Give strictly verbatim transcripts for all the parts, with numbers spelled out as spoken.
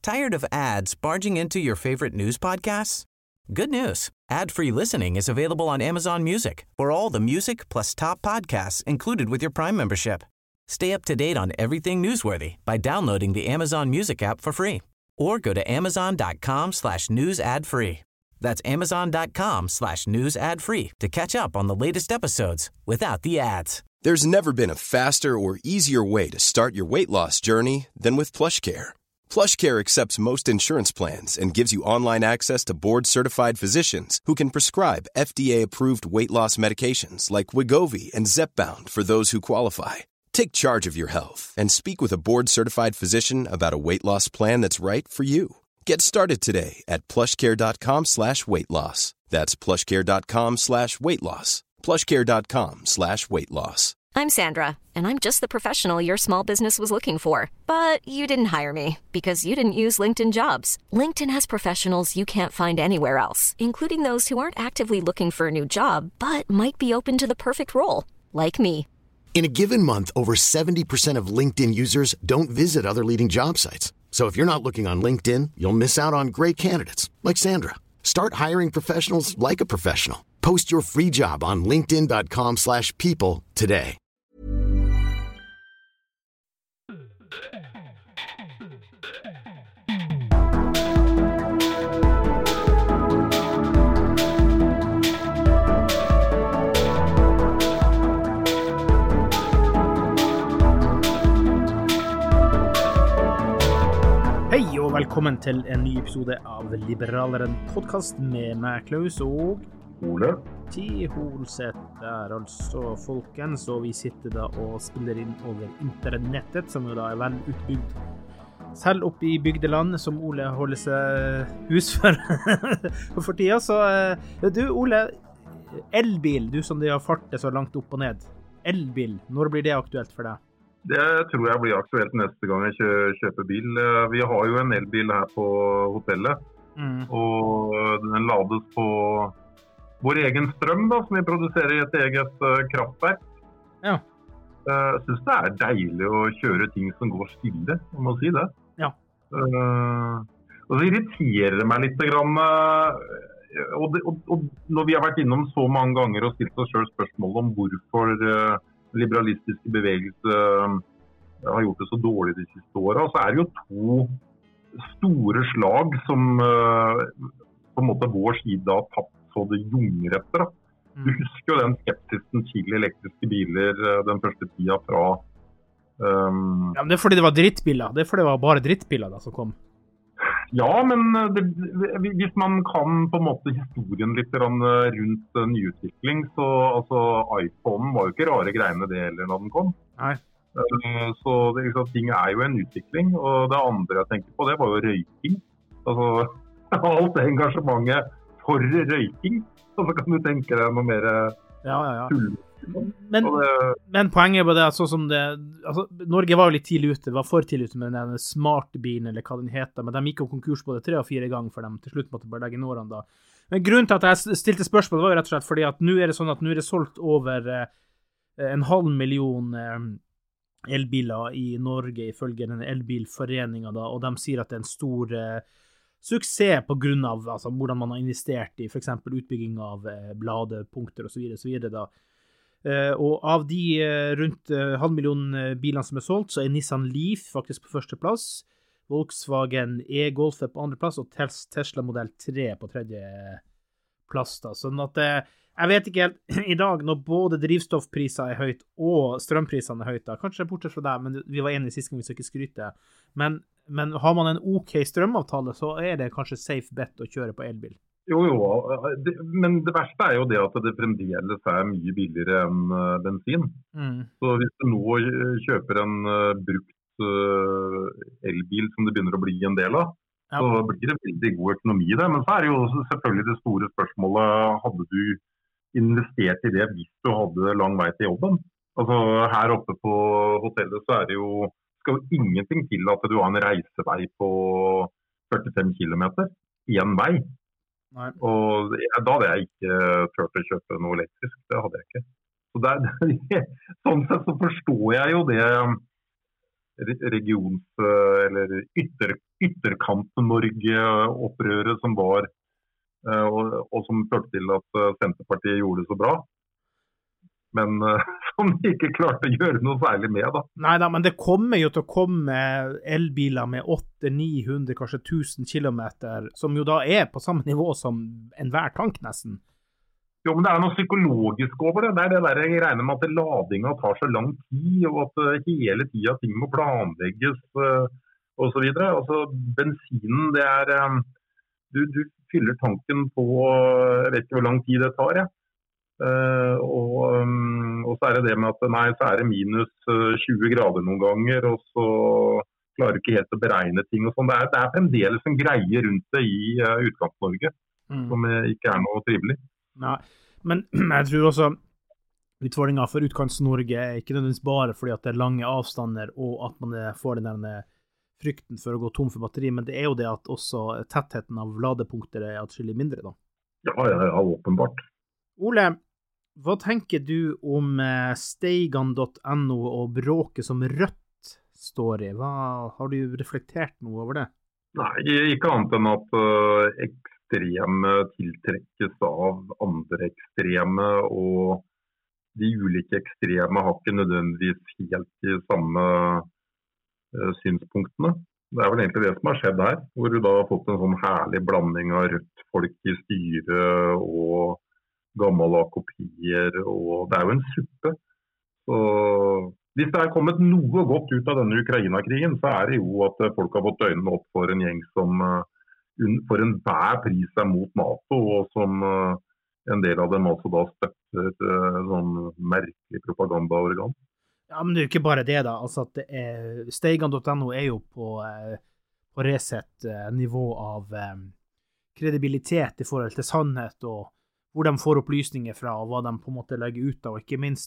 Tired of ads barging into your favorite news podcasts? Good news. Ad-free listening is available on Amazon Music for all the music plus top podcasts included with your Prime membership. Stay up to date on everything newsworthy by downloading the Amazon Music app for free or go to amazon.com slash news ad free. That's amazon.com slash news ad free to catch up on the latest episodes without the ads. There's never been a faster or easier way to start your weight loss journey than with PlushCare. PlushCare accepts most insurance plans and gives you online access to board-certified physicians who can prescribe F D A-approved weight loss medications like Wegovy and Zepbound for those who qualify. Take charge of your health and speak with a board-certified physician about a weight loss plan that's right for you. Get started today at plushcare.com slash weight loss. That's plushcare.com slash weight loss. plushcare.com slash weight loss. I'm Sandra, and I'm just the professional your small business was looking for. But you didn't hire me because you didn't use LinkedIn Jobs. LinkedIn has professionals you can't find anywhere else, including those who aren't actively looking for a new job, but might be open to the perfect role, like me. In a given month, over seventy percent of LinkedIn users don't visit other leading job sites. So if you're not looking on LinkedIn, you'll miss out on great candidates, like Sandra. Start hiring professionals like a professional. Post your free job on linkedin.com slash people today. Hei og velkommen til en ny episode av Liberaleren podcast med meg, Klaus, og Ole. Ti Holseth der, altså, folkens, og vi sitter da og spiller inn over internettet, som jo da er vel utbygd. Selv oppe i bygdeland, som Ole holder seg hus for, for tida, så du, Ole, elbil, du som det har fartet så langt opp og ned. Elbil, når blir det aktuelt for deg? Det tror jeg blir aktuelt neste gang jeg kjøper bil. Vi har jo en elbil her på hotellet, mm. og den lades på vår egen strøm da, som vi produserer i et eget kraftverk. Ja. Jeg synes det er deilig å kjøre ting som går stille, om å si det. Ja. Og så irriterer det meg litt grann, og, det, og, og når vi har vært innom så mange ganger og stilt oss selv spørsmål om hvorfor liberalistiske bevegelser har gjort det så dårlig de siste årene, så er det jo to store slag som på en måte vår side har tatt så det junger etter. Du husker jo den skepsisen til elektriske biler den første tida fra um... Ja, men det er fordi det var drittbiler. Det er fordi det var bare drittbiler da som kom. Ja, men det, hvis man kan på en måte historien litt rundt nyutvikling, så altså, iPhone var jo ikke rare greiene det heller når den kom. Nei. Så det, liksom, ting er jo en utvikling, og det andre jeg tenker på, det var jo røyking. Altså, alt det engasjementet for røyking, og så kan du tenke deg noe mer ja, ja, ja. tull. Men, det... men poenget var det at sånn som det altså, Norge var jo litt tidlig ute, var for tidlig ute med den smarte bilen eller hva den heter, men de gikk jo konkurs på det tre og fire ganger for dem til slutt måtte bare legge inn årene da. Men grunnen til at jeg stilte spørsmål var jo rett og slett fordi at nå er det sånn at nå er det solgt over eh, en halv million eh, elbiler i Norge ifølge den elbilforeningen da, og de sier at det er en stor eh, suksess på grunn av altså, hvordan man har investert i for eksempel utbygging av eh, ladepunkter og så videre, så videre da. Uh, og av de uh, rundt uh, halv million uh, bilene som er solgt, så er Nissan Leaf faktisk på første plass, Volkswagen e-Golf er på andre plass, og tes Tesla Model tre på tredje plass da. Sånn at uh, jeg vet ikke helt, i dag når både drivstoffpriser er høyt og strømprisene er høyt da, kanskje bortsett fra deg, men vi var enige sist gang vi skal ikke skryte, men, men har man en ok strømavtale, så er det kanskje safe bet å kjøre på elbil. Jo, jo, det, men det verste er jo det at det fremdeles er mye billigere enn uh, bensin. Mm. Så hvis du nå kjøper en uh, brukt uh, elbil som det begynner å bli en del av, ja. Så blir det veldig god økonomi i det. Men så er det jo selvfølgelig det store spørsmålet, hadde du investert i det hvis du hadde lang vei til jobben? Altså her oppe på hotellet så er det jo, skal jo ingenting til at du har en reisevei på førtifem kilometer i en vei. Nei. Og da hadde jeg ikke tørt å kjøpe noe elektrisk, det hadde jeg ikke. Så der, sånn sett så forstår jeg jo det regions- eller ytter, ytterkant-Norge-opprøret som var, og, og som førte til at Senterpartiet gjorde det så bra. Men uh, som de ikke klarte å gjøre noe særlig med da. Neida, men det kommer jo til å komme elbiler med åtte ni hundre, kanskje tusen kilometer, som jo da er på samme nivå som enhver tank nesten. Jo, men det er noe psykologisk over det. Det er det der jeg regner med at ladingen tar så lang tid, og at uh, hele tiden ting må planlegges uh, og så videre. Altså, bensinen, det er... Um, du, du fyller tanken på, jeg vet ikke hvor lang tid det tar, ja. Uh, og, um, og så er det det med at nei, så er det minus uh, tjue grader noen ganger, og så klarer du ikke helt å beregne ting og sånn. Det er, det er fremdeles en greie rundt det i uh, Utkant-Norge, mm. som uh, ikke er noe trivelig. Nei, men jeg tror også utfordringen for Utkant-Norge er ikke nødvendigvis bare fordi at det er lange avstander og at man får den der frykten for å gå tom for batteri, men det er jo det at også tettheten av ladepunkter er atskillig mindre da. Ja, ja, ja, åpenbart. Ole, hva tenker du om Steigan punktum no og bråket som Rødt står i? Hva, har du reflektert noe over det? Nei, ikke annet enn at uh, ekstreme tiltrekkes av andre ekstreme, og de ulike ekstreme har ikke nødvendigvis helt de samme uh, synspunktene. Det er vel egentlig det som har skjedd her, hvor du da har fått en sånn herlig blanding av rødt folk i styre og gammel kopier, og det er jo en suppe. Så hvis det er kommet noe godt ut av denne Ukraina-krigen, så er det jo at folk har fått øynene opp for en gjeng som for enhver pris er mot NATO, og som en del av dem også da støtter sånn merkelig propagandaorgan. Ja, men det er jo ikke bare det da. Altså at det er, Steigan punktum no er jo på, på Resett nivå av kredibilitet i forhold til sannhet og hvor de får opplysninger fra, og hva de på en måte legger ut av, og ikke minst,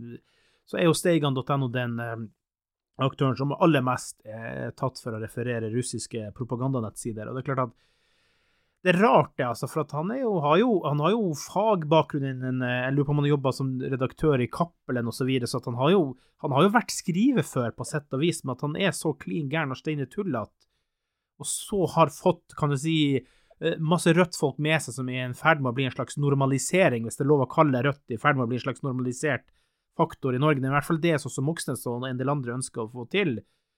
så er jo Steigan punktum no den aktøren som aller mest er tatt for å referere russiske propagandanettsider, og det er klart at det er rart det, altså, for at han, er jo, har, jo, han har jo fagbakgrunnen, jeg lurer på om han har jobbet som redaktør i Cappelen og så videre, så at han har jo, han har jo vært skrivefør på sett og vis, men at han er så klin gæren og steinetullet, og så har fått, kan du si, masse rødt folk med seg som er en ferd med å bli en slags normalisering, hvis det er lov å kalle rødt i ferd med å bli en slags normalisert faktor i Norge. Det er i hvert fall det som Moxnes og en del andre ønsker å få til.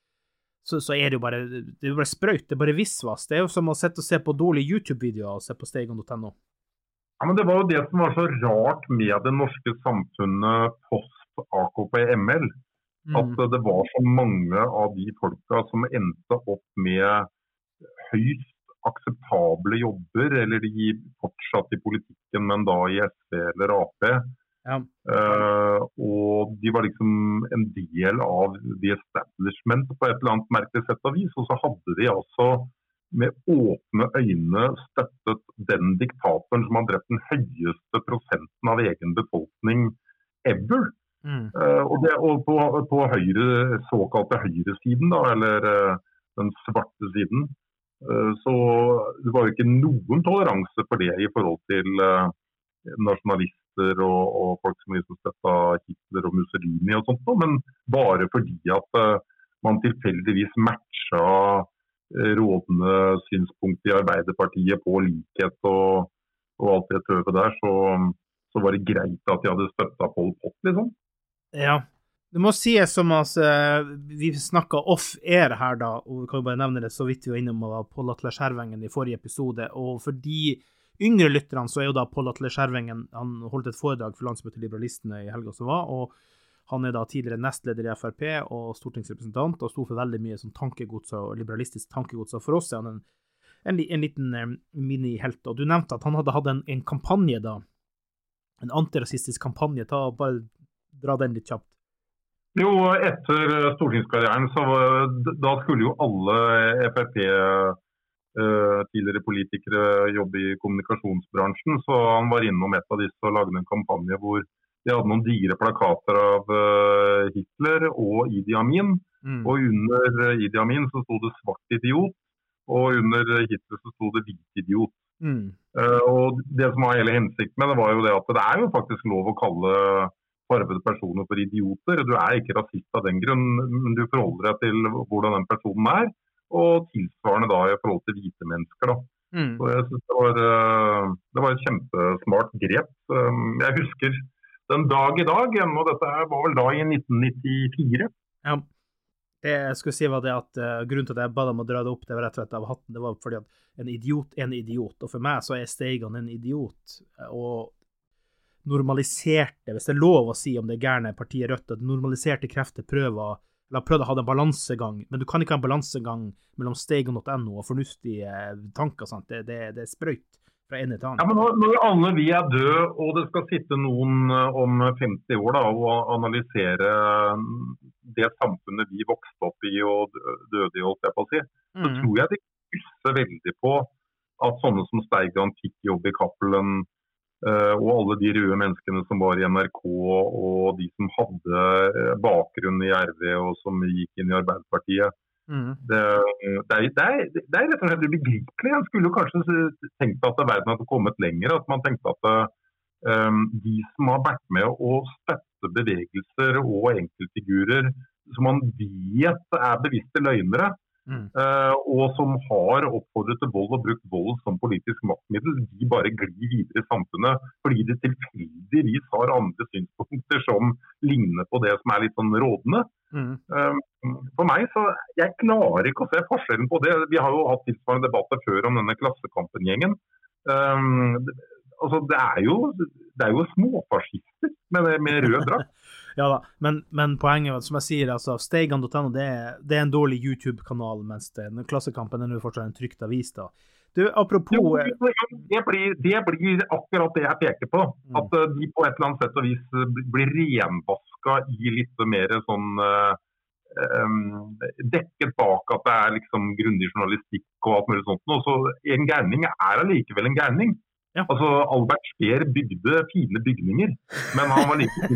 Så, så er det jo bare, det er jo bare sprøyt, det er bare vissvass. Det er jo som å sette og se på dårlige YouTube-videoer og se på Steigan punktum no. Ja, men det var jo det som var så rart med det norske samfunnet post A K P M L, mm. at det var så mange av de folka som endte opp med høyst akseptable jobber, eller de fortsatt i politikken, men da i S P eller A P. Ja. Uh, og de var liksom en del av the establishment på et eller annet merkelig sett og vis, og så hadde de altså med åpne øyne støttet den diktatoren som har drept den høyeste prosenten av egen befolkning ever. Mm. Uh, og det, og på, på høyre, såkalte høyresiden da, eller uh, den svarte siden, så det var jo ikke noen toleranse for det i forhold til uh, nasjonalister og, og folk som liksom støttet Hitler og Mussolini og sånt, men bare fordi at uh, man tilfeldigvis matcha uh, rådende synspunkt i Arbeiderpartiet på likhet og, og alt det tøvet der, så, så var det greit at de hadde støttet Pol Pot, liksom. Ja. Det må sies som at uh, vi snakket off-air her da, og vi kan jo bare nevne det så vidt vi var innom av Pål Atle Skjervengen i forrige episode, og for de yngre lytterne så er jo da Pål Atle Skjervengen, han holdt et foredrag for landsmøtet Liberalistene i helga som var, og han er da tidligere nestleder i F R P og stortingsrepresentant, og stod for veldig mye som tankegods og liberalistisk tankegods, og for oss er han en, en, en liten um, mini-helt, og du nevnte at han hadde hatt en, en kampanje da, en antirasistisk kampanje, ta bare dra den litt kjapt. Jo, etter stortingskarrieren så da skulle jo alle F R P uh, tidligere politikere jobbe i kommunikasjonsbransjen, så han var innom et av disse og lagde en kampanje hvor de hadde noen digre plakater av uh, Hitler og Idi Amin, mm. og under Idi Amin så stod det svart idiot, og under Hitler så stod det hvit idiot. Mm. Uh, og det som var hele hensikten med det var jo det at det er jo faktisk lov å kalle farvede personer for idioter. Du er ikke rasist av den grunn, men du forholder deg til hvordan den personen er, og tilsvarende da i forhold til hvite mennesker da. Mm. Så jeg synes det var, det var et kjempesmart grep. Jeg husker den dag i dag, og dette var vel da i nitten nittifire. Ja, det jeg skulle si var det at uh, grunnen til at jeg ba dem å dra det opp, det var rett og slett av hatten, det var fordi at en idiot er en idiot, og for meg så er Steigan en idiot, og normaliserte, hvis det er lov å si om det er gærne partiet Rødt, at normaliserte krefter prøver, eller prøvde å ha en balansegang, men du kan ikke ha en balansegang mellom steigan punktum no og fornuftige tanker, sant? Det, det, det er sprøyt fra ene til annen. Ja, men når, når alle vi er døde, og det skal sitte noen om femti år da, og analysere det samfunnet vi vokste opp i og døde i, holdt jeg på å si, mm. så tror jeg det kusser veldig på at sånne som Steigan fikk jobb i Cappelen, Uh, og alle de røde menneskene som var i N R K, og de som hadde bakgrunn i R V og som gikk inn i Arbeiderpartiet. Mm. Det, det, er, det, er, det er rett og slett ubegripelig. Jeg skulle kanskje tenkt at verden hadde kommet lenger, at man tenkte at um, de som har vært med å støtte bevegelser og enkeltfigurer som man vet er bevisste løgnere, Mm. Uh, og som har oppfordret til vold og brukt vold som politisk maktmiddel, de bare glir videre i samfunnet fordi de tilfeldigvis har andre synspunkter som ligner på det som er litt sånn rådende. Mm. Uh, for meg så, jeg klarer ikke å se forskjellen på det. Vi har jo hatt tilsvarende debatter før om denne Klassekampen-gjengen. Uh, det, altså, det er jo, det er jo småfascister med, med rød drakt. Ja da, men, men poenget, som jeg sier, altså, steigan punktum no, det, det er en dårlig YouTube-kanal, mens det, Klassekampen er nå fortsatt en trykt avis da. Du, apropos... Jo, det, blir, det blir akkurat det jeg peker på, mm. at uh, de på et eller annet sett og vis blir renvasket i litt mer sånn uh, um, dekket bak at det er liksom grundig journalistikk og alt mulig sånt, og så en gærning er allikevel en gærning. Ja. Altså, Albert Speer bygde fine bygninger, men han var like...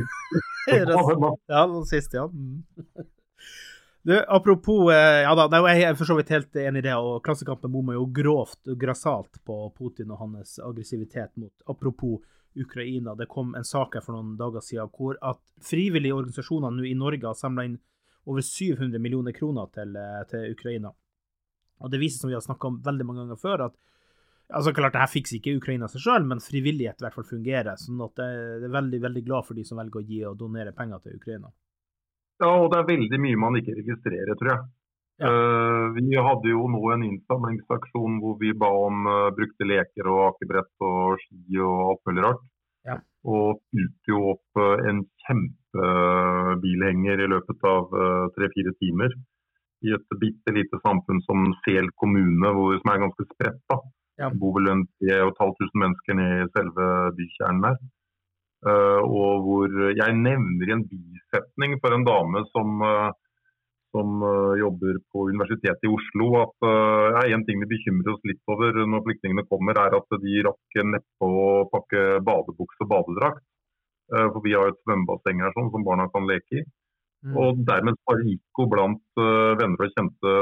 ja, den siste, ja. Mm. Du, apropos, ja da, jeg er for så vidt helt enig i det, og Klassekampen bommer jo grovt og grassalt på Putin og hans aggressivitet mot, apropos Ukraina. Det kom en sak her for noen dager siden, hvor at frivillige organisasjoner nå i Norge har samlet inn over syv hundre millioner kroner til, til Ukraina. Og det viser, som vi har snakket om veldig mange ganger før, at altså klart, det her fikser ikke Ukraina seg selv, men frivillighet i hvert fall fungerer, sånn at det er veldig, veldig glad for de som velger å gi og donere penger til Ukraina. Ja, og det er veldig mye man ikke registrerer, tror jeg. Ja. Uh, vi hadde jo nå en innsamlingsaksjon hvor vi ba om uh, brukte leker og akebrett og ski og alt mulig rart. Ja. Og fylte jo opp uh, en kjempebilhenger i løpet av uh, tre-fire timer i et bitte lite samfunn som Sel kommune, hvor, som er ganske spredt da. Ja. Det bor vel en tre og et halvt tusen mennesker nede i selve bykjernen der. Uh, og hvor jeg nevner en bisetning for en dame som, uh, som uh, jobber på Universitetet i Oslo, at uh, en ting vi bekymrer oss litt over når flyktningene kommer, er at de rakk neppe å pakke badebukse og badedrakt. Uh, for vi har et svømmebasseng her sånn, som barna kan leke i. Mm. Og dermed bare gikk hun blant uh, venner og kjente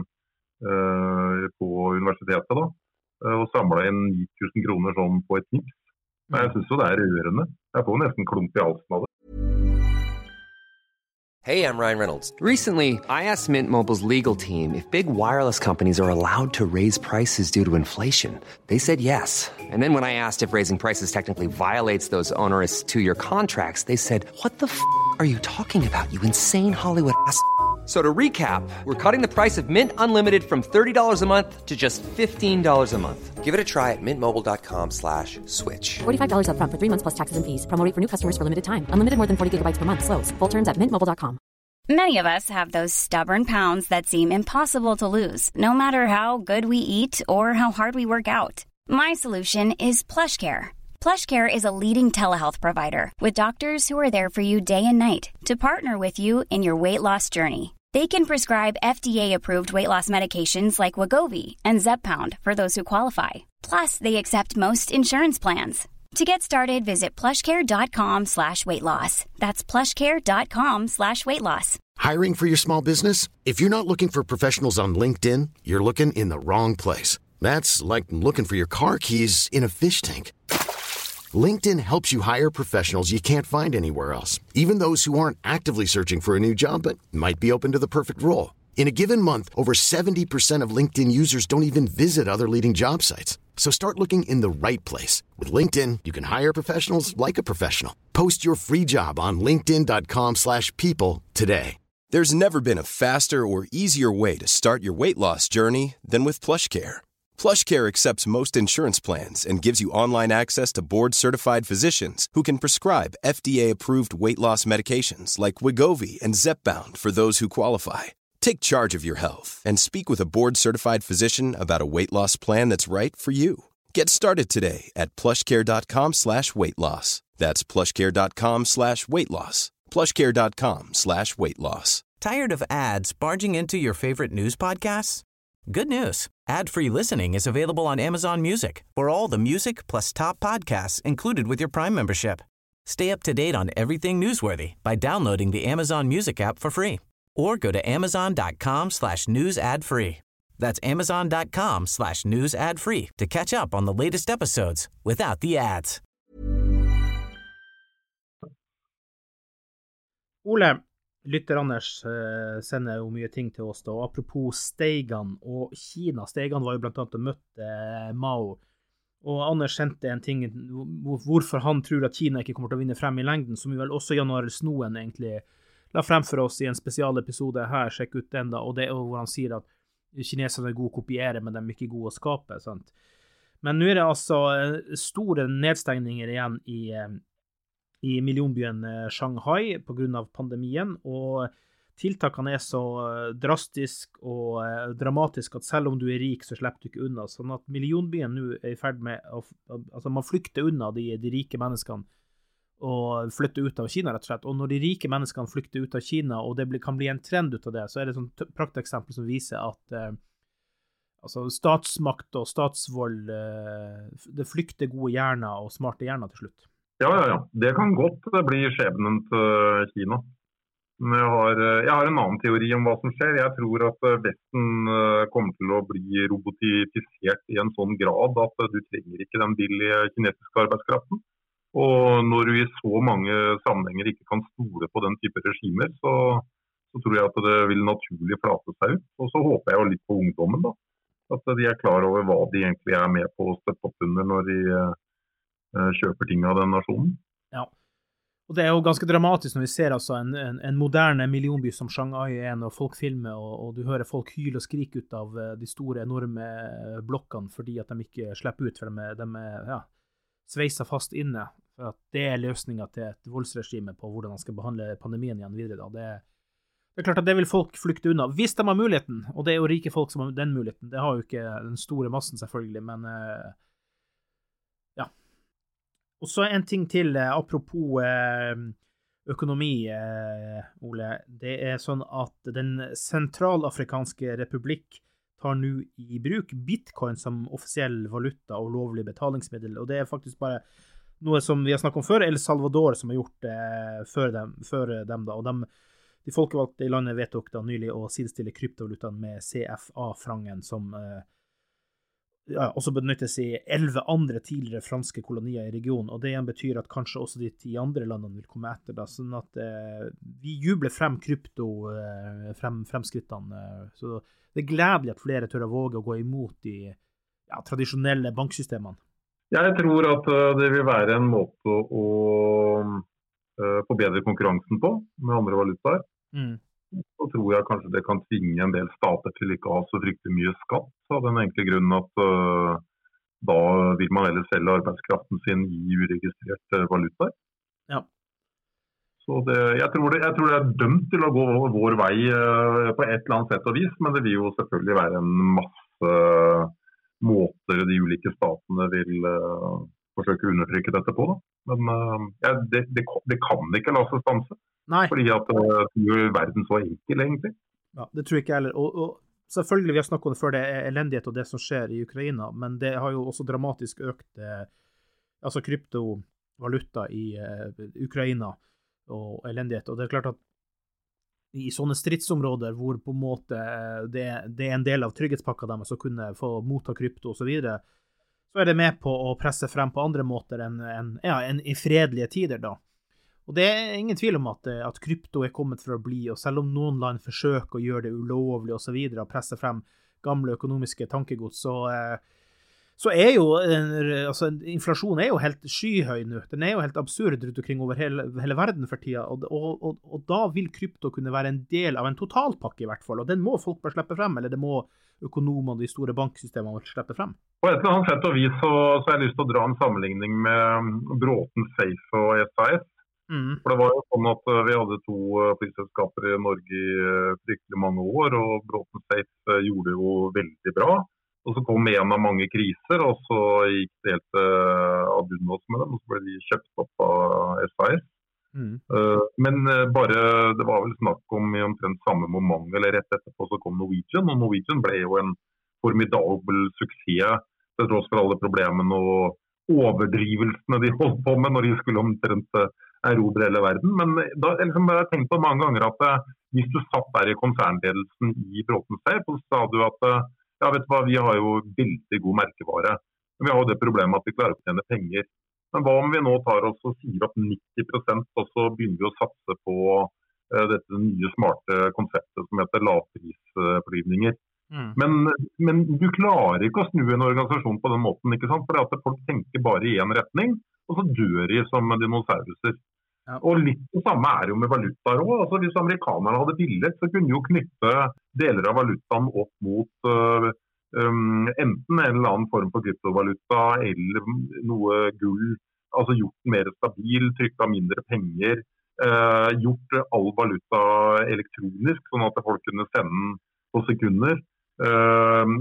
uh, på universitetet da. Og samlet inn ni tusen kroner sånn på et knips. Men jeg synes jo det er rørende. Jeg får nesten klump i halsen av det. Hey, I'm Ryan Reynolds. Recently, I asked Mint Mobile's legal team if big wireless companies are allowed to raise prices due to inflation. They said yes. And then when I asked if raising prices technically violates those onerous two-year contracts, they said, what the f*** are you talking about, you insane Hollywood ass f- So to recap, we're cutting the price of Mint Unlimited from thirty dollars a month to just fifteen dollars a month. Give it a try at mintmobile.com slash switch. forty-five dollars up front for three months plus taxes and fees. Promo rate for new customers for limited time. Unlimited more than forty gigabytes per month. Slows full terms at mint mobile dot com. Many of us have those stubborn pounds that seem impossible to lose, no matter how good we eat or how hard we work out. My solution is PlushCare. PlushCare is a leading telehealth provider with doctors who are there for you day and night to partner with you in your weight loss journey. They can prescribe F D A-approved weight loss medications like Wegovy and Zepbound for those who qualify. Plus, they accept most insurance plans. To get started, visit plushcare.com slash weight loss. That's plushcare.com slash weight loss. Hiring for your small business? If you're not looking for professionals on LinkedIn, you're looking in the wrong place. That's like looking for your car keys in a fish tank. LinkedIn helps you hire professionals you can't find anywhere else, even those who aren't actively searching for a new job but might be open to the perfect role. In a given month, over seventy percent of LinkedIn users don't even visit other leading job sites. So start looking in the right place. With LinkedIn, you can hire professionals like a professional. Post your free job on linkedin.com slash people today. There's never been a faster or easier way to start your weight loss journey than with PlushCare. PlushCare accepts most insurance plans and gives you online access to board-certified physicians who can prescribe F D A-approved weight loss medications like Wegovy and Zepbound for those who qualify. Take charge of your health and speak with a board-certified physician about a weight loss plan that's right for you. Get started today at plushcare.com slash weight loss. That's plushcare.com slash weight loss. plushcare.com slash weight loss. Tired of ads barging into your favorite news podcasts? Good news. Ad-free listening is available on Amazon Music for all the music plus top podcasts included with your Prime membership. Stay up to date on everything newsworthy by downloading the Amazon Music app for free or go to amazon.com slash news ad free. That's amazon.com slash news ad free to catch up on the latest episodes without the ads. Ole, lytter Anders uh, sender jo mye ting til oss da, og apropos Steigan og Kina. Steigan var jo blant annet og møtte uh, Mao, og Anders sendte en ting hvorfor han tror at Kina ikke kommer til å vinne frem i lengden, som jo vel også Jan Arild Snoen egentlig la frem for oss i en spesialepisode her, sjekk ut den da, og det er jo hvor han sier at kineserne er gode å kopiere, men de er ikke gode å skape, sant? Men nå er det altså store nedstengninger igjen i, i millionbyen Shanghai på grunn av pandemien, og tiltakene er så drastisk og dramatisk at selv om du er rik, så slipper du ikke unna, sånn at millionbyen nå er i ferd med å, altså man flykter unna de, de rike menneskene, og flytte ut av Kina, rett og slett. Og når de rike menneskene flykter ut av Kina, og det blir, kan bli en trend ut av det, så er det et sånt prakteksempel som viser at eh, altså statsmakt og statsvold, eh, det flykter gode hjerner og smarte hjerner til slutt. Ja, ja, ja. Det kan godt bli skjebnen til Kina. Men jeg har, jeg har en annen teori om hva som skjer. Jeg tror at Vesten kommer til å bli robotifisert i en sånn grad at du trenger ikke den billige kinesiske arbeidskraften. Og når du i så mange sammenhenger ikke kan stole på den type regimer, så, så tror jeg at det vil naturlig flate seg ut. Og så håper jeg jo litt på ungdommen da, at de er klar over hva de egentlig er med på å støtte opp under når de eh, kjøper ting av den nasjonen. Ja, og det er jo ganske dramatisk når vi ser altså en, en, en moderne millionby som Shanghai er, når folk filmer, og, og du hører folk hyle og skrike ut av de store, enorme blokkene fordi at de ikke slipper ut, for de, de er, ja, sveiser fast inne, for at det er løsningen til et voldsregime på hvordan man skal behandle pandemien igjen videre. Da. Det, det er klart at det vil folk flykte unna, hvis de har muligheten, og det er jo rike folk som har den muligheten. Det har jo ikke den store massen selvfølgelig, men uh, ja. Og så en ting til, uh, apropos uh, økonomi, uh, Ole. Det er sånn at den sentralafrikanske republikk tar nå i bruk bitcoin som offisiell valuta og lovlig betalingsmiddel, og det er faktisk bare noe som vi har snakket om før, El Salvador som har gjort det eh, før, dem, før dem da, og de, de folkevalgte i landet vedtok da nylig å sidestille kryptovalutaen med C F A-frangen som eh, ja, også benyttes i elleve andre tidligere franske kolonier i regionen, og det igjen betyr at kanskje også de ti andre landene vil komme etter da, sånn at eh, vi jubler frem krypto eh, frem, fremskrittene, eh, så det er gledelig at flere tør å våge å gå imot de ja, tradisjonelle banksystemene. Jeg tror at det vil være en måte å uh, forbedre konkurransen på med andre valutaer. Mm. Så tror jeg kanskje det kan tvinge en del stater til ikke å ha så fryktelig mye skatt, av den enkle grunnen at uh, da vil man heller selge arbeidskraften sin i uregistrerte valutaer. Ja. Så det, jeg, tror det, jeg tror det er dømt til å gå vår vei uh, på et eller annet sett og vis, men det vil jo selvfølgelig være en masse uh, måter de ulike statene vil uh, forsøke å undertrykke dette på. Da. Men uh, ja, det, det, det kan ikke la seg stanse, Nei. Fordi at uh, det gjør verden så enkel egentlig. Ja, det tror jeg ikke heller. Og, og selvfølgelig, vi har snakket om det før, det er elendighet og det som skjer i Ukraina, men det har jo også dramatisk økt uh, altså kryptovaluta i uh, Ukraina og elendighet, og det er klart at i sånne stridsområder hvor på en måte det, det er en del av trygghetspakka deres å kunne få motta krypto og så videre, så er det med på å presse frem på andre måter enn, enn, ja, enn i fredelige tider da. Og det er ingen tvil om at, at krypto er kommet for å bli, og selv om noen land forsøker å gjøre det ulovlig og så videre, og presse frem gamle økonomiske tankegods, så, så er jo, altså inflasjonen er jo helt skyhøy nå. Den er jo helt absurd rundt omkring over hele, hele verden for tida, og, og, og, og da vil krypto kunne være en del av en totalpakke i hvert fall, og den må folk bare slippe frem, eller det må økonomene, de store banksystemene slippe frem. På et eller annet sett og vis så, så har jeg lyst til å dra en sammenligning med Bråten Safe og S A S. Mm. For det var jo sånn at vi hadde to flyselskaper i Norge i fryktelig mange år, og Bråten Safe gjorde jo veldig bra. Og så kom en av mange kriser, og så gikk det helt ad undas med dem, og så ble de kjøpt opp av S A S. Mm. Men bare, det var vel snakk om i omtrent samme moment, eller rett etterpå så kom Norwegian, og Norwegian ble jo en formidabel suksess, til tross for alle problemene og overdrivelsene de holdt på med når de skulle omtrent erobre hele verden. Men da liksom, jeg har tenkt på mange ganger at hvis du satt der i konsernledelsen i Bråten Safe, så sa du at ja, vet du hva, vi har jo veldig god merkevare. Men vi har jo det problemet at vi klarer å tjene penger. Men hva om vi nå tar oss og sier opp nitti prosent, og så begynner vi å satse på uh, dette nye smarte konseptet som heter lavprisflygninger. Mm. Men, men du klarer ikke å snu en organisasjon på den måten, ikke sant? Fordi at folk tenker bare i en retning, og så dør de som dinosauruser. Ja. Og litt det samme er jo med valutaer også. Altså, hvis amerikanerne hadde villet, så kunne de jo knytte deler av valutaen opp mot uh, um, enten en eller annen form for kryptovaluta, eller noe gull, altså gjort den mer stabil, trykket mindre penger, uh, gjort all valuta elektronisk, sånn at folk kunne sende den på sekunder, uh,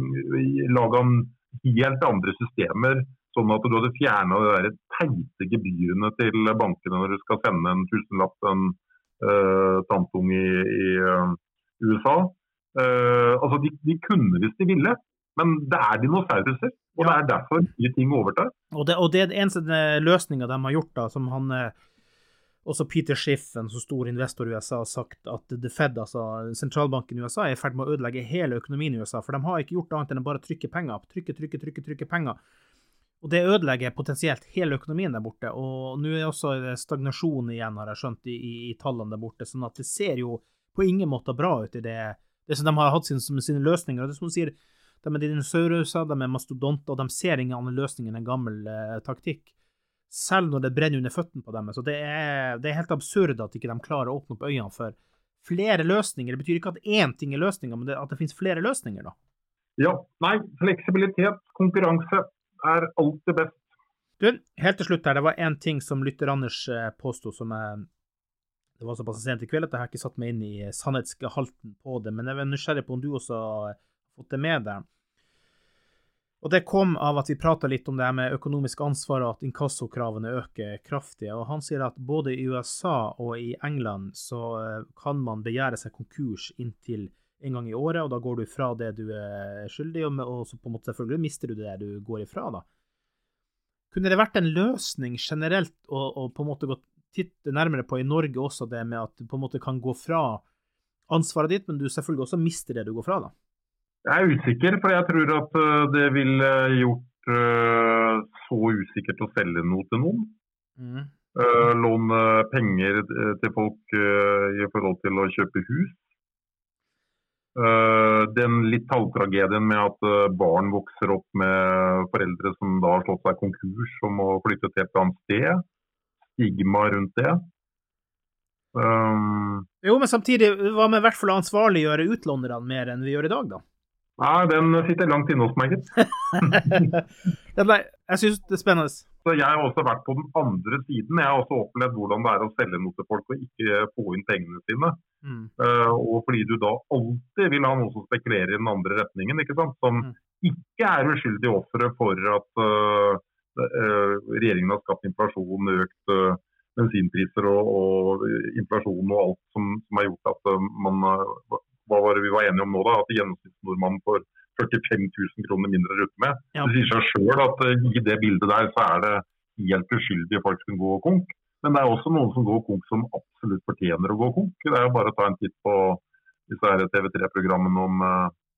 laget helt andre systemer, sånn at du hadde fjernet de der teite gebyrene til bankene når du skal sende en tusenlapp til en uh, tantung i, i uh, U S A. Uh, altså, de, de kunne hvis de ville, men det er dinosauruser, og ja. Det er derfor de ting overtar. Og det, og det er den eneste løsningen de har gjort da, som han, også Peter Schiff, en så stor investor i U S A, har sagt at The Fed, altså sentralbanken i U S A, er i ferd med å ødelegge hele økonomien i U S A, for de har ikke gjort annet enn å bare trykke penger opp, trykke, trykke, trykke, trykke penger. Og det ødelegger potensielt hele økonomien der borte, og nå er også stagnasjon igjen, har jeg skjønt, i, i, i tallene der borte, sånn at det ser jo på ingen måte bra ut i det, det som de har hatt sin, som sine løsninger, og det som de sier, de er dinosauruser, de er mastodonter, og de ser ingen annen løsning enn en gammel eh, taktikk, selv når det brenner under føttene på dem, så det er, det er helt absurd at ikke de klarer å åpne opp øynene for flere løsninger. Det betyr ikke at én ting er løsninger, men det, at det finnes flere løsninger da. Ja, nei, fleksibilitet, konkurranse, er alltid best. Du, helt til slutt her, det var en ting som lytter Anders påstod, som jeg, det var såpass sent i kveld at jeg har ikke satt meg inn i sannhetsgehalten på det, men jeg var nysgjerrig på om du også har fått det med deg. Og det kom av at vi pratet litt om det her med økonomisk ansvar og at inkassokravene øker kraftig, og han sier at både i U S A og i England så kan man begjære seg konkurs inntil en gang i året, og da går du fra det du er skyldig, og så på en måte selvfølgelig mister du det du går ifra da. Kunne det vært en løsning generelt å, å på en måte gå titte nærmere på i Norge også, det med at du på en måte kan gå fra ansvaret ditt, men du selvfølgelig også mister det du går fra da? Jeg er usikker, for jeg tror at det vil gjort uh, så usikkert å selge noe til noen. Mm. Uh, låne penger til folk uh, i forhold til å kjøpe hus. Uh, den litt halvtragedien med at uh, barn vokser opp med foreldre som da har slått seg konkurs og må flytte til et annet sted. Stigma rundt det. Um, jo, men samtidig, hva med i hvert fall ansvarliggjøre utlånerne mer enn vi gjør i dag da? Nei, den sitter langt inne hos meg. Jeg synes det er spennende. Så jeg har også vært på den andre siden. Jeg har også opplevd hvordan det er å selge noe til folk og ikke få inn pengene sine. Mm. Uh, og fordi du da alltid vil ha noe som spekulerer i den andre retningen, ikke sant? Som mm. ikke er uskyldig offeret for at uh, uh, regjeringen har skapt inflasjon, økt uh, bensinpriser og, og inflasjon og alt som, som har gjort at uh, man uh, hva var det vi var enige om nå da, at gjennomsnittsnordmannen får førtifem tusen kroner mindre å rutte med. Ja. Det sier seg selv at uh, i det bildet der så er det helt uskyldige folk som går konk. Men det er også noen som går konk som absolutt fortjener å gå konk. Det er jo bare å ta en titt på disse her T V tre-programmene om uh,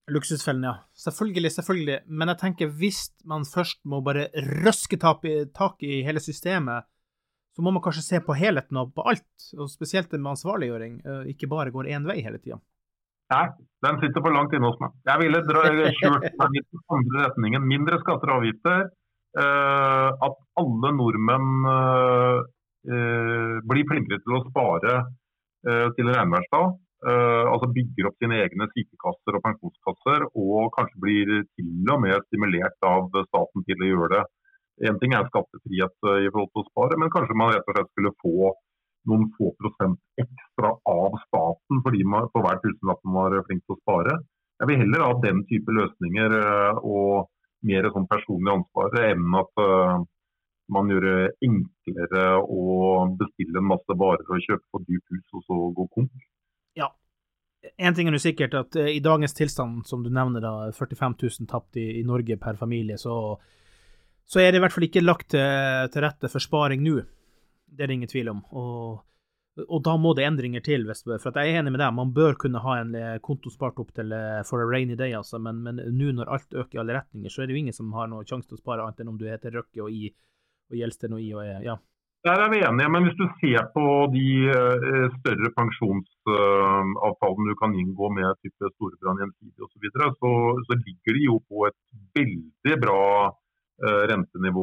Luksusfellen, ja. Selvfølgelig, selvfølgelig. Men jeg tenker, hvis man først må bare røske tak i, tak i hele systemet, så må man kanskje se på helheten og på alt, og spesielt med ansvarliggjøring, ikke bare går en vei hele tiden. Nei, den sitter for langt inne hos meg. Jeg ville dra, kjørt meg i den andre retningen. Mindre skatter og avgifter, uh, at alle nordmenn uh, uh, blir flinkere til å spare uh, til regnværsdag, uh, altså bygger opp sine egne sykekasser og pensjonskasser, og kanskje blir til og med stimulert av staten til å gjøre det. En ting er skattefrihet i forhold til å spare, men kanskje man rett og slett skulle få noen få prosent ekstra av staten fordi man på hver tusenlapp man var flink til å spare. Jeg vil heller ha den type løsninger og mer sånn personlig ansvar enn at uh, man gjør det enklere å bestille en masse varer og kjøpe på dyrt hus og så gå konk. Ja, en ting er jo sikkert at uh, i dagens tilstand, som du nevner da, førtifem tusen tapt i, i Norge per familie, så så er det i hvert fall ikke lagt til, til rette for sparing nå. Det er det ingen tvil om. Og, og da må det endringer til, for at jeg er enig med deg, man bør kunne ha en konto spart opp til for a rainy day, altså. men, men nå når alt øker i alle retninger, så er det jo ingen som har noe sjanse til å spare annet enn om du heter Røkke og I, og Gjelsten og I, og er, ja. Der er vi enige, men hvis du ser på de uh, større pensjonsavtalene uh, du kan inngå med type Storebrand, Gjensidige og så videre, så, så ligger de jo på et veldig bra uh, rentenivå,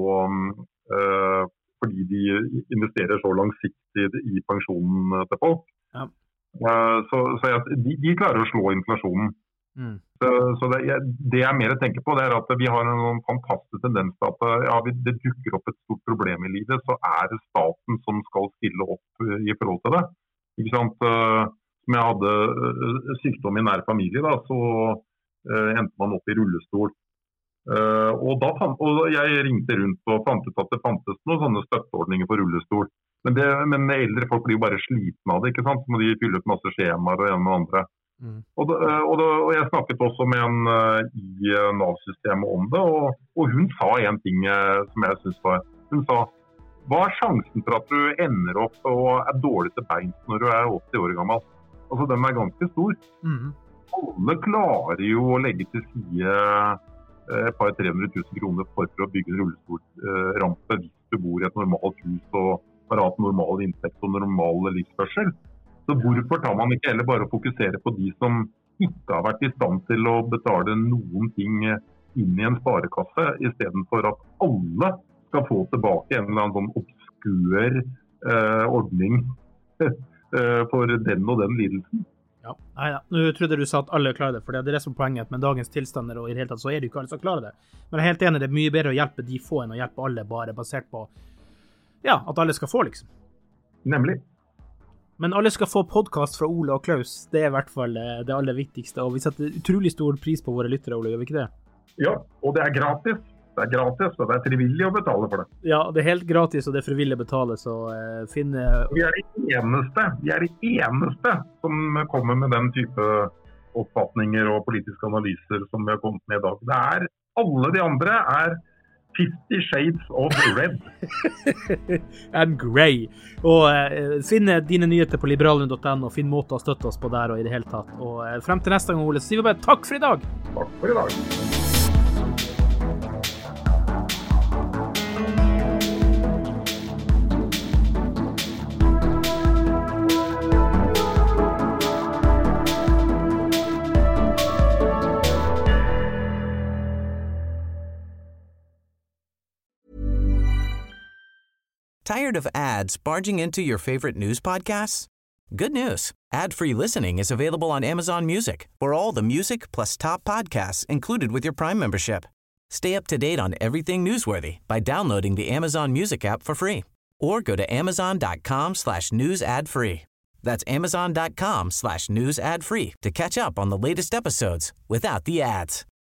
uh, fordi de investerer så langsiktig i pensjonen til folk. Ja. Uh, så så jeg, de, de klarer å slå inflasjonen. Mm. Så, så det, jeg, det jeg mer tenker på, det er at vi har en fantastisk tendens til at ja, det dukker opp et stort problem i livet, så er det staten som skal stille opp i forhold til det. Ikke sant? Som jeg hadde sykdom i nær familie, da, så uh, endte man opp i rullestol. Uh, og, da fant, og jeg ringte rundt og fant ut at det fantes noen sånne støtteordninger for rullestol. Men, det, men eldre folk blir jo bare slitne av det, ikke sant? Så må de fylle ut masse skjemaer og en og andre. Mm. Og, det, og, det, og jeg snakket også med en uh, i Nav-systemet om det, og, og hun sa en ting uh, som jeg synes var, hun sa, hva er sjansen for at du ender opp og er dårlig til beins når du er åtti år gammel? Altså den er ganske stor. Mm. Alle klarer jo å legge til side et par tre hundre tusen kroner for å bygge en rullestolrampe hvis du bor i et normalt hus og har hatt normal inntekt og normal livsførsel. Så hvorfor tar man ikke heller bare å fokusere på de som ikke har vært i stand til å betale noen ting inn i en sparekasse, i stedet for at alle skal få tilbake en eller annen sånn obskur eh, ordning eh, for den og den lidelsen? Ja, nei da. Nå trodde du sa at alle klarer det, for det er det som er poenget med dagens tilstander, og i det hele tatt så er det jo ikke alle som klarer det. Men jeg er helt enig, det er mye bedre å hjelpe de få enn å hjelpe alle, bare basert på ja, at alle skal få, liksom. Nemlig. Men alle skal få podcast fra Ole og Klaus, det er i hvert fall det aller viktigste, og vi setter utrolig stor pris på våre lyttere, Ole, gjør vi ikke det? Ja, og det er gratis. Det er gratis, og det er frivillig å betale for det. Ja, det er helt gratis, og det er frivillig å betale, så uh, finne... Vi er de eneste, vi er de eneste som kommer med den type oppfatninger og politiske analyser som vi har kommet med i dag. Det er, alle de andre er fifty shades of red. And grey. Og uh, finn dine nyheter på liberalund punktum no, og finn måter å støtte oss på der og i det hele tatt. Og uh, frem til neste gang, Ole, så sier vi bare takk for i dag. Takk for i dag. Tired of ads barging into your favorite news podcasts? Good news. Ad-free listening is available on Amazon Music for all the music plus top podcasts included with your Prime membership. Stay up to date on everything newsworthy by downloading the Amazon Music app for free or go to amazon.com slash news ad free. That's amazon.com slash news ad free to catch up on the latest episodes without the ads.